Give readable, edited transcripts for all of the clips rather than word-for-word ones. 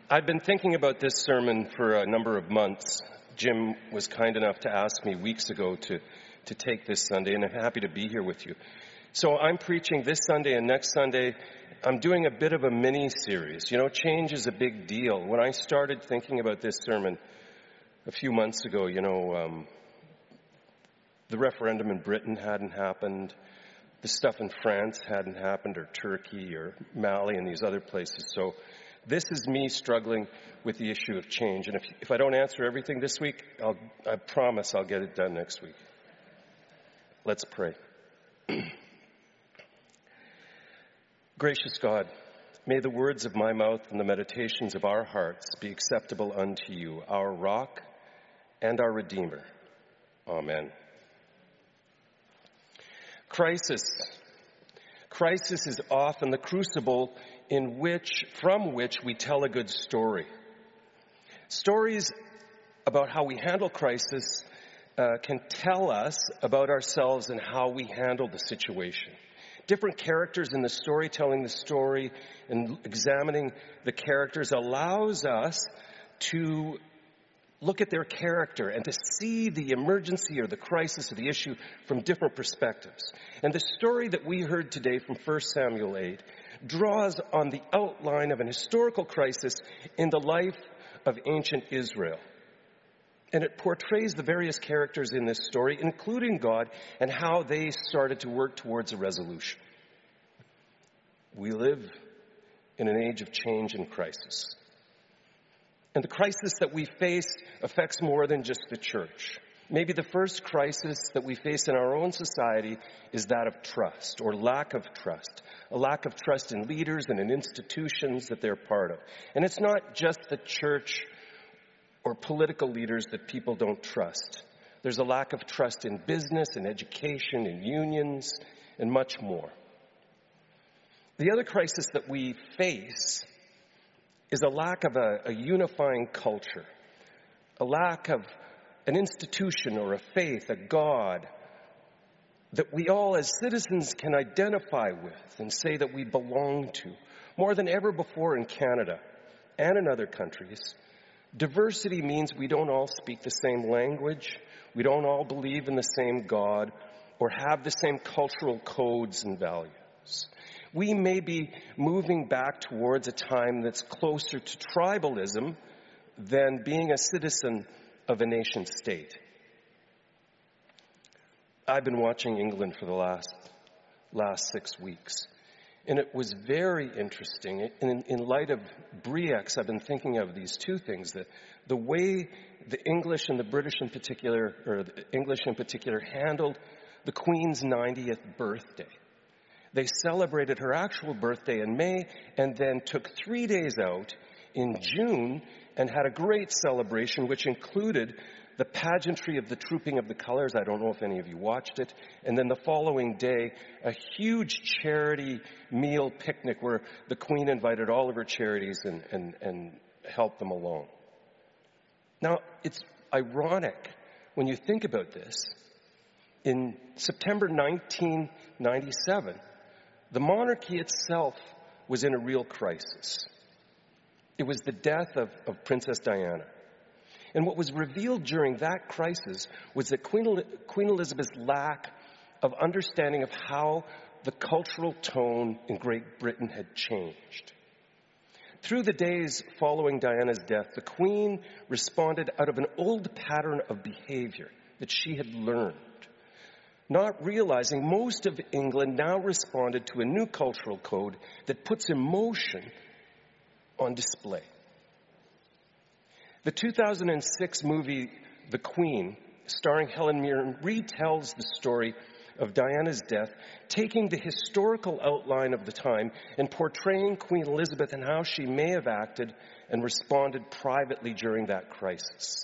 I've been thinking about this sermon for a number of months. Jim was kind enough to ask me weeks ago to take this Sunday, and I'm happy to be here with you. So I'm preaching this Sunday and next Sunday. I'm doing a bit of a mini-series. You know, change is a big deal. When I started thinking about this sermon a few months ago, the referendum in Britain hadn't happened. The stuff in France hadn't happened, or Turkey, or Mali, and these other places. So this is me struggling with the issue of change. And if I don't answer everything this week, I promise I'll get it done next week. Let's pray. Gracious God, may the words of my mouth and the meditations of our hearts be acceptable unto you, our rock and our Redeemer. Amen. Crisis. Crisis is often the crucible from which we tell a good story. Stories about how we handle crisis can tell us about ourselves and how we handle the situation. Different characters in the story, telling the story and examining the characters allows us to look at their character and to see the emergency or the crisis or the issue from different perspectives. And the story that we heard today from 1 Samuel 8 draws on the outline of an historical crisis in the life of ancient Israel. And it portrays the various characters in this story, including God, and how they started to work towards a resolution. We live in an age of change and crisis. And the crisis that we face affects more than just the church. Maybe the first crisis that we face in our own society is that of trust, or lack of trust. A lack of trust in leaders and in institutions that they're part of. And it's not just the church or political leaders that people don't trust. There's a lack of trust in business, in education, in unions, and much more. The other crisis that we face is a lack of a unifying culture, a lack of an institution or a faith, a God that we all as citizens can identify with and say that we belong to. More than ever before in Canada and in other countries, diversity means we don't all speak the same language, we don't all believe in the same God, or have the same cultural codes and values. We may be moving back towards a time that's closer to tribalism than being a citizen of a nation state. I've been watching England for the last 6 weeks, and it was very interesting. In light of Brexit, I've been thinking of these two things, that the way the English and the British in particular, or the English in particular, handled the Queen's 90th birthday. They celebrated her actual birthday in May and then took 3 days out in June and had a great celebration, which included the pageantry of the Trooping of the Colors. I don't know if any of you watched it. And then the following day, a huge charity meal picnic where the Queen invited all of her charities and helped them along. Now, it's ironic when you think about this. In September 1997, the monarchy itself was in a real crisis. It was the death of Princess Diana. And what was revealed during that crisis was that Queen Elizabeth's lack of understanding of how the cultural tone in Great Britain had changed. Through the days following Diana's death, the Queen responded out of an old pattern of behavior that she had learned. Not realizing most of England now responded to a new cultural code that puts emotion on display. The 2006 movie, The Queen, starring Helen Mirren, retells the story of Diana's death, taking the historical outline of the time and portraying Queen Elizabeth and how she may have acted and responded privately during that crisis.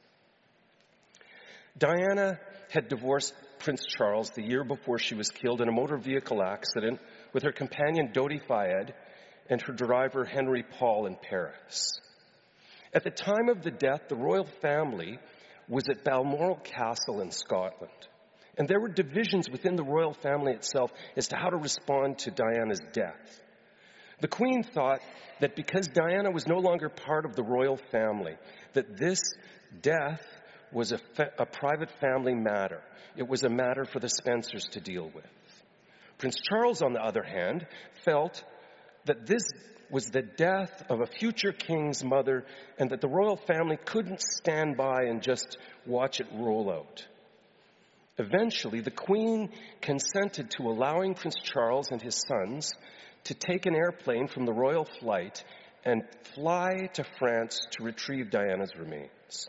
Diana had divorced Prince Charles the year before she was killed in a motor vehicle accident with her companion Dodi Fayed and her driver Henry Paul in Paris. At the time of the death, the royal family was at Balmoral Castle in Scotland. And there were divisions within the royal family itself as to how to respond to Diana's death. The Queen thought that because Diana was no longer part of the royal family, that this death was a private family matter. It was a matter for the Spencers to deal with. Prince Charles, on the other hand, felt that this was the death of a future king's mother and that the royal family couldn't stand by and just watch it roll out. Eventually, the Queen consented to allowing Prince Charles and his sons to take an airplane from the royal flight and fly to France to retrieve Diana's remains.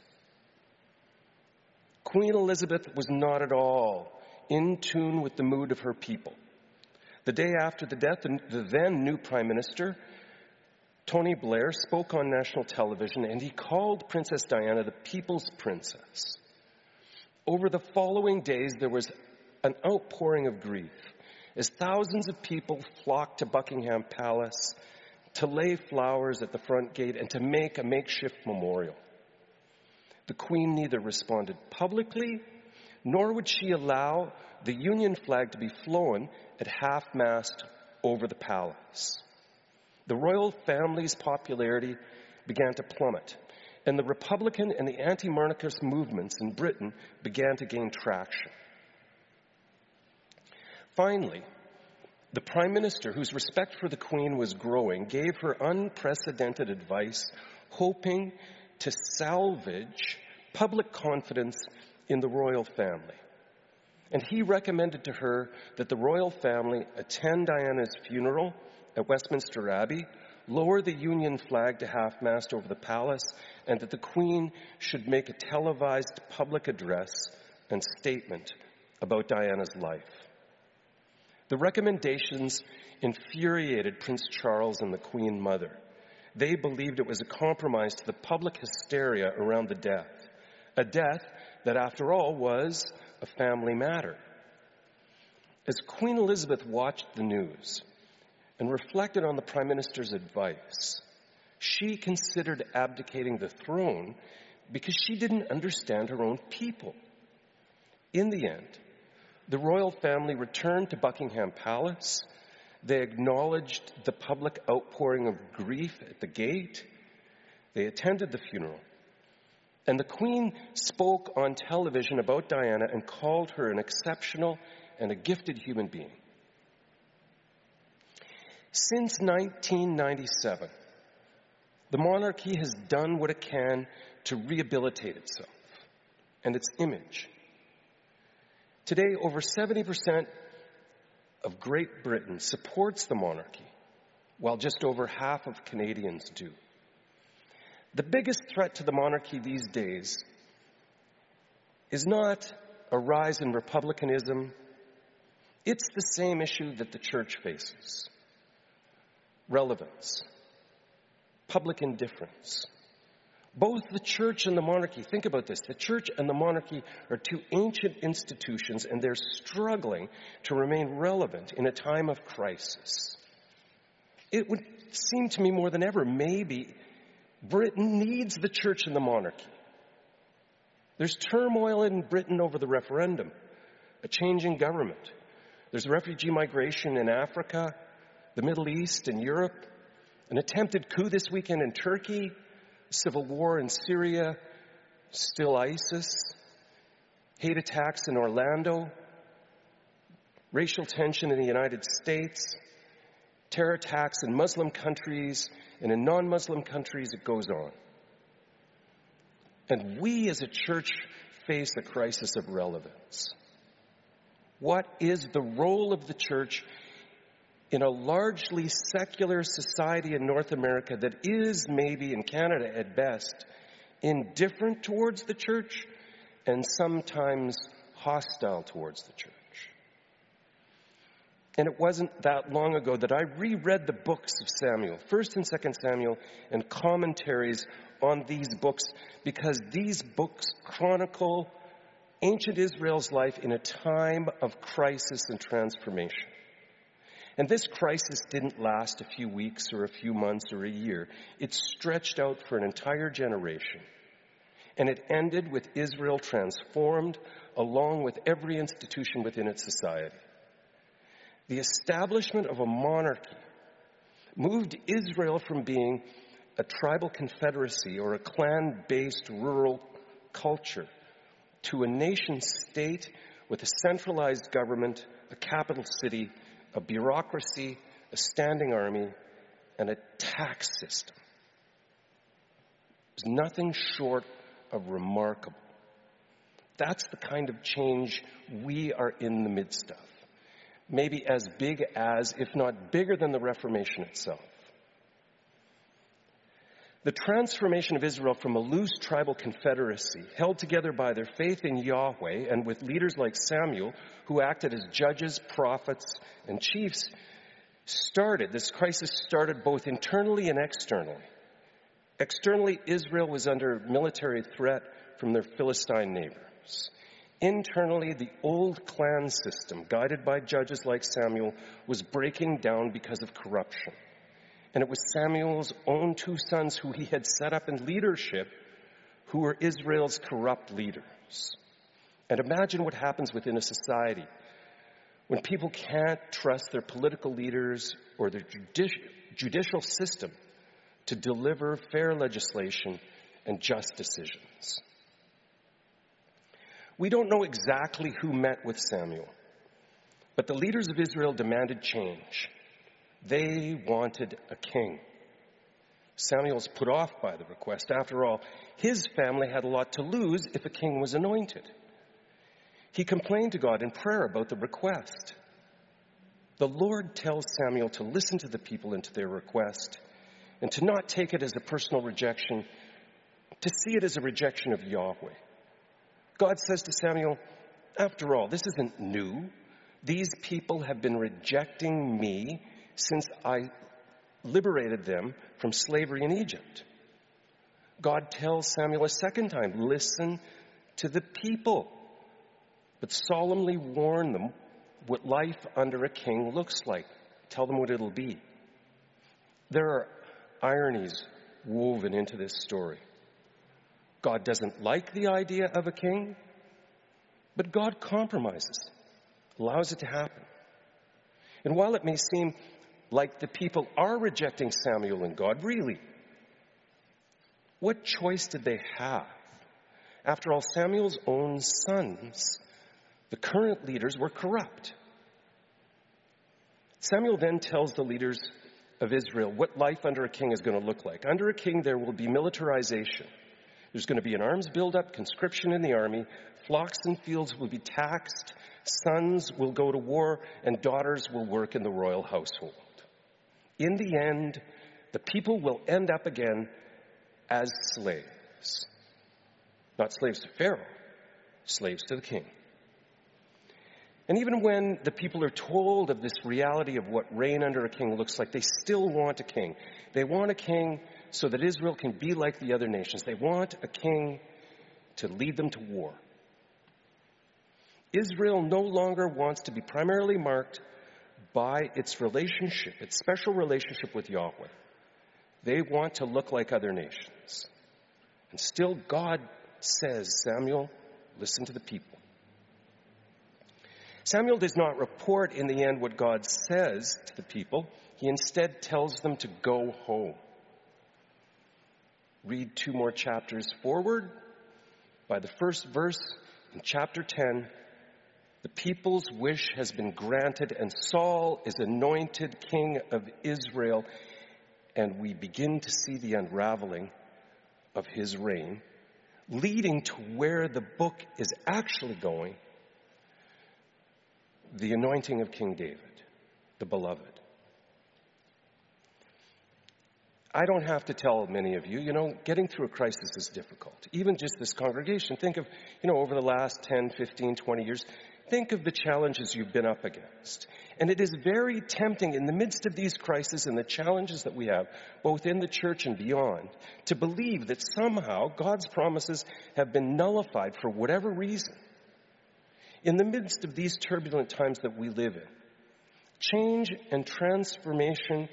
Queen Elizabeth was not at all in tune with the mood of her people. The day after the death, the then new Prime Minister, Tony Blair, spoke on national television, and he called Princess Diana the People's Princess. Over the following days, there was an outpouring of grief as thousands of people flocked to Buckingham Palace to lay flowers at the front gate and to make a makeshift memorial. The Queen neither responded publicly, nor would she allow the Union flag to be flown at half-mast over the palace. The royal family's popularity began to plummet, and the Republican and the anti-monarchist movements in Britain began to gain traction. Finally, the Prime Minister, whose respect for the Queen was growing, gave her unprecedented advice, hoping to salvage public confidence in the royal family. And he recommended to her that the royal family attend Diana's funeral at Westminster Abbey, lower the Union flag to half-mast over the palace, and that the Queen should make a televised public address and statement about Diana's life. The recommendations infuriated Prince Charles and the Queen Mother. They believed it was a compromise to the public hysteria around the death, a death that, after all, was a family matter. As Queen Elizabeth watched the news and reflected on the Prime Minister's advice, she considered abdicating the throne because she didn't understand her own people. In the end, the royal family returned to Buckingham Palace. They acknowledged the public outpouring of grief at the gate. They attended the funeral. And the Queen spoke on television about Diana and called her an exceptional and a gifted human being. Since 1997, the monarchy has done what it can to rehabilitate itself and its image. Today, over 70% of Great Britain supports the monarchy, while just over half of Canadians do. The biggest threat to the monarchy these days is not a rise in republicanism. It's the same issue that the church faces: relevance, public indifference. Both the church and the monarchy, think about this, the church and the monarchy are two ancient institutions, and they're struggling to remain relevant in a time of crisis. It would seem to me more than ever, maybe Britain needs the church and the monarchy. There's turmoil in Britain over the referendum, a changing government. There's refugee migration in Africa, the Middle East, and Europe, an attempted coup this weekend in Turkey, civil war in Syria, still ISIS, hate attacks in Orlando, racial tension in the United States, terror attacks in Muslim countries, and in non-Muslim countries, it goes on. And we as a church face a crisis of relevance. What is the role of the church in a largely secular society in North America that is, maybe in Canada at best, indifferent towards the church and sometimes hostile towards the church? And it wasn't that long ago that I reread the books of Samuel, 1st and 2nd Samuel, and commentaries on these books, because these books chronicle ancient Israel's life in a time of crisis and transformation. And this crisis didn't last a few weeks or a few months or a year. It stretched out for an entire generation. And it ended with Israel transformed along with every institution within its society. The establishment of a monarchy moved Israel from being a tribal confederacy or a clan-based rural culture to a nation-state with a centralized government, a capital city, a bureaucracy, a standing army, and a tax system. It was nothing short of remarkable. That's the kind of change we are in the midst of. Maybe as big as, if not bigger than, the Reformation itself. The transformation of Israel from a loose tribal confederacy, held together by their faith in Yahweh and with leaders like Samuel, who acted as judges, prophets, and chiefs, this crisis started both internally and externally. Externally, Israel was under military threat from their Philistine neighbors. Internally, the old clan system, guided by judges like Samuel, was breaking down because of corruption. And it was Samuel's own two sons who he had set up in leadership who were Israel's corrupt leaders. And imagine what happens within a society when people can't trust their political leaders or their judicial system to deliver fair legislation and just decisions. We don't know exactly who met with Samuel, but the leaders of Israel demanded change. They wanted a king. Samuel's put off by the request. After all, his family had a lot to lose if a king was anointed. He complained to God in prayer about the request. The Lord tells Samuel to listen to the people and to their request, and to not take it as a personal rejection, to see it as a rejection of Yahweh. God says to Samuel, after all, this isn't new. These people have been rejecting me since I liberated them from slavery in Egypt. God tells Samuel a second time, listen to the people, but solemnly warn them what life under a king looks like. Tell them what it'll be. There are ironies woven into this story. God doesn't like the idea of a king, but God compromises, allows it to happen. And while it may seem like the people are rejecting Samuel and God, really, what choice did they have? After all, Samuel's own sons, the current leaders, were corrupt. Samuel then tells the leaders of Israel what life under a king is going to look like. Under a king, there will be militarization. There's going to be an arms buildup, conscription in the army, flocks and fields will be taxed, sons will go to war, and daughters will work in the royal household. In the end, the people will end up again as slaves. Not slaves to Pharaoh, slaves to the king. And even when the people are told of this reality of what reign under a king looks like, they still want a king. They want a king so that Israel can be like the other nations. They want a king to lead them to war. Israel no longer wants to be primarily marked by its relationship, its special relationship with Yahweh. They want to look like other nations. And still God says, Samuel, listen to the people. Samuel does not report in the end what God says to the people. He instead tells them to go home. Read 2 more chapters forward. By the first verse in chapter 10, the people's wish has been granted and Saul is anointed king of Israel, and we begin to see the unraveling of his reign, leading to where the book is actually going, the anointing of King David, the beloved. I don't have to tell many of you, getting through a crisis is difficult. Even just this congregation, think of, over the last 10, 15, 20 years, think of the challenges you've been up against. And it is very tempting in the midst of these crises and the challenges that we have, both in the church and beyond, to believe that somehow God's promises have been nullified for whatever reason. In the midst of these turbulent times that we live in, change and transformation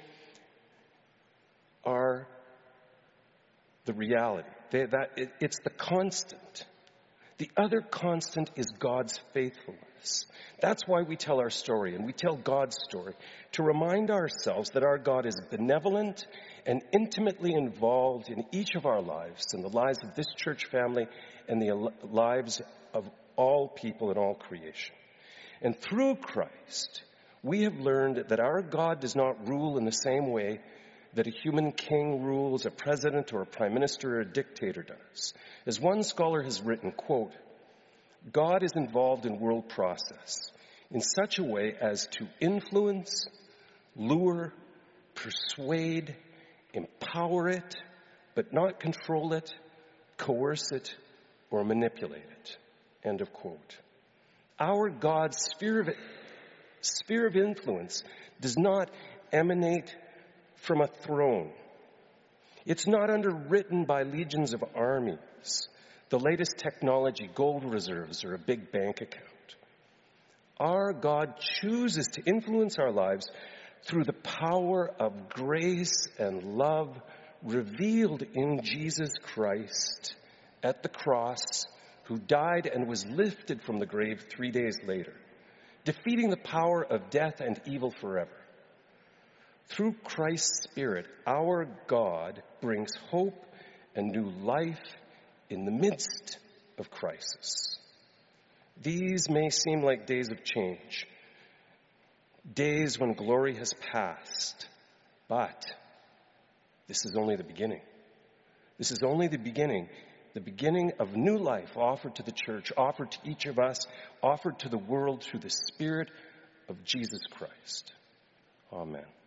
are the reality. It's the constant. The other constant is God's faithfulness. us. That's why we tell our story, and we tell God's story, to remind ourselves that our God is benevolent and intimately involved in each of our lives, in the lives of this church family and the lives of all people in all creation. And through Christ, we have learned that our God does not rule in the same way that a human king rules, a president or a prime minister or a dictator does. As one scholar has written, quote, God is involved in world process in such a way as to influence, lure, persuade, empower it, but not control it, coerce it, or manipulate it. End of quote. Our God's sphere of influence does not emanate from a throne. It's not underwritten by legions of armies, the latest technology, gold reserves, or a big bank account. Our God chooses to influence our lives through the power of grace and love revealed in Jesus Christ at the cross, who died and was lifted from the grave 3 days later, defeating the power of death and evil forever. Through Christ's Spirit, our God brings hope and new life in the midst of crisis. These may seem like days of change, days when glory has passed, but this is only the beginning. This is only the beginning of new life offered to the church, offered to each of us, offered to the world through the Spirit of Jesus Christ. Amen.